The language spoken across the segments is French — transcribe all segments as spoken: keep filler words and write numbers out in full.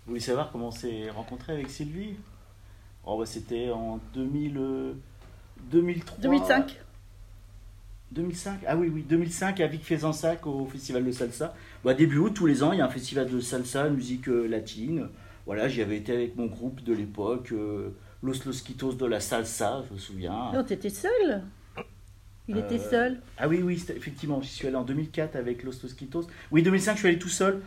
voulez savoir comment on s'est rencontré avec Sylvie? Oh, bah, c'était en deux mille, euh, deux mille trois. deux mille cinq. deux mille cinq. Ah oui, oui, deux mille cinq à Vic-Fezensac au Festival de Salsa. Bah, début août, tous les ans, il y a un festival de salsa, musique euh, latine. Voilà, j'y avais été avec mon groupe de l'époque, euh, Los Losquitos de la Salsa, je me souviens. Non, t'étais seul. Il Euh, était seul. Ah oui, oui, c'était- effectivement, j'y suis allé en deux mille quatre avec Los Losquitos. Oui, deux mille cinq, je suis allé tout seul.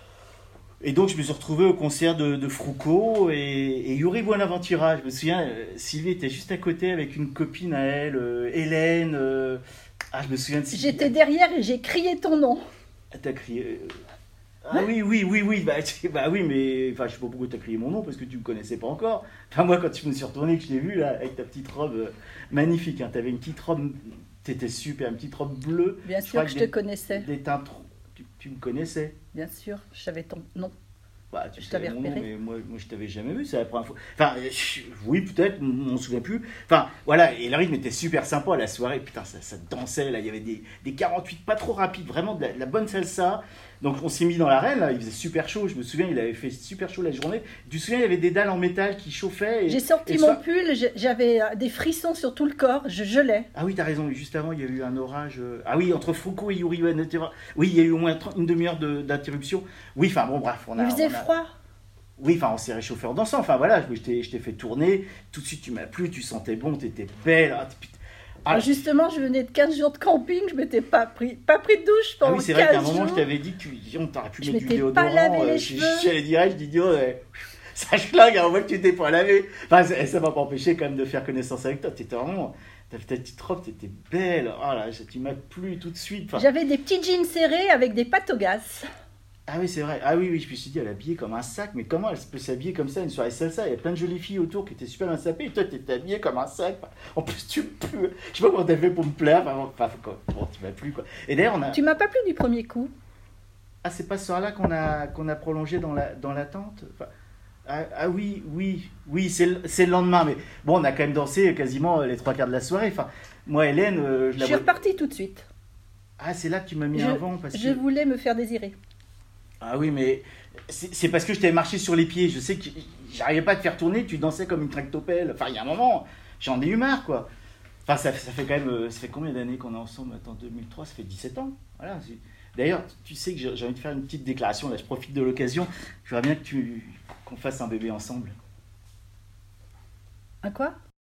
Et donc, je me suis retrouvé au concert de, de Froucault et, et Yuri Buenaventura. Je me souviens, euh, Sylvie était juste à côté avec une copine à elle, euh, Hélène. euh, Ah, je me souviens de Sylvie. J'étais derrière et j'ai crié ton nom. Ah, t'as crié. euh, Ah oui, oui, oui, oui, bah, tu- bah oui, mais enfin, je sais pas pourquoi t'as crié mon nom parce que tu me connaissais pas encore. Enfin, moi, quand je me suis retourné, que je t'ai vu là, avec ta petite robe euh, magnifique, hein, t'avais une petite robe, t'étais super, une petite robe bleue. Bien Je sûr crois que je des- te connaissais. Des teintes, tu, tu me connaissais. Bien sûr, je savais ton nom. Bah, tu Je savais t'avais mon nom, repéré. mais moi, moi je t'avais jamais vu, c'est la première fois. Enfin, euh, je- oui, peut-être, on ne se souvient plus. Enfin, voilà, et le rythme était super sympa, la soirée, putain, ça, ça dansait, là, il y avait des, des quarante-huit pas trop rapides, vraiment de la, de la bonne salsa. Donc on s'est mis dans l'arène, là, il faisait super chaud, je me souviens, il avait fait super chaud la journée. Tu te souviens, il y avait des dalles en métal qui chauffaient. Et, J'ai sorti et le mon soir- pull, j'ai- j'avais euh, des frissons sur tout le corps, je gelais. Ah oui, t'as raison, juste avant, il y a eu un orage. euh, Ah oui, entre Foucault et Yuri Buenaventura. Oui, il y a eu au moins trente une demi-heure de- d'interruption. Oui, enfin bon, bref, on a. Il faisait on a- froid. Oui, enfin, on s'est réchauffé en dansant. Enfin voilà, je t'ai je t'ai fait tourner. Tout de suite, tu m'as plu, tu sentais bon, t'étais belle. Ah, t'es- ah, Justement, je venais de quinze jours de camping, je m'étais pas pris, pas pris de douche ah pendant oui, c'est vrai qu'à un quinze moment, je jours. t'avais dit que tu, on t'aurait pu Je mettre du m'étais déodorant. pas lavé les euh, cheveux. J'allais dire, je dis, Dio, ouais, ça schlingue, on voit que tu t'es pas lavé. Enfin, ça ça m'a pas empêché quand même de faire connaissance avec toi. T'étais vraiment. T'avais ta petite robe, t'étais belle. Oh là, tu m'as plu tout de suite. Enfin, J'avais des petits jeans serrés avec des pattes au gaz. ah oui, c'est vrai. Ah oui, oui, je me suis dit, elle est habillée comme un sac. Mais comment elle peut s'habiller comme ça une soirée salsa? Il y a plein de jolies filles autour qui étaient super bien sapées. Et toi, t'étais habillée comme un sac. En plus, tu me plais. Je sais pas comment t'as fait pour me plaire. Enfin, bon, enfin, quoi. Bon, tu m'as plu, quoi. Et d'ailleurs, on a. Tu m'as pas plu du premier coup. Ah, c'est pas ce soir-là qu'on a, qu'on a prolongé dans la, dans l'attente? Enfin, ah, ah oui, oui, oui, c'est le, c'est le lendemain. Mais bon, on a quand même dansé quasiment les trois quarts de la soirée. Enfin, moi, Hélène, euh, je Je la suis vois. repartie tout de suite. Ah, c'est là que tu m'as mis Je, un vent. Parce je que... voulais me faire désirer. Ah oui, mais c'est c'est parce que je t'avais marché sur les pieds. Je sais que j'arrivais pas à te faire tourner, tu dansais comme une tractopelle. Enfin, il y a un moment, j'en ai eu marre, quoi. Enfin, ça, ça fait quand même. euh, Ça fait combien d'années qu'on est ensemble maintenant? deux mille trois, ça fait dix-sept ans. Voilà. c'est- D'ailleurs, tu sais que j'ai j'ai envie de faire une petite déclaration. Là, je profite de l'occasion. Je voudrais bien que tu qu'on fasse un bébé ensemble. Un quoi?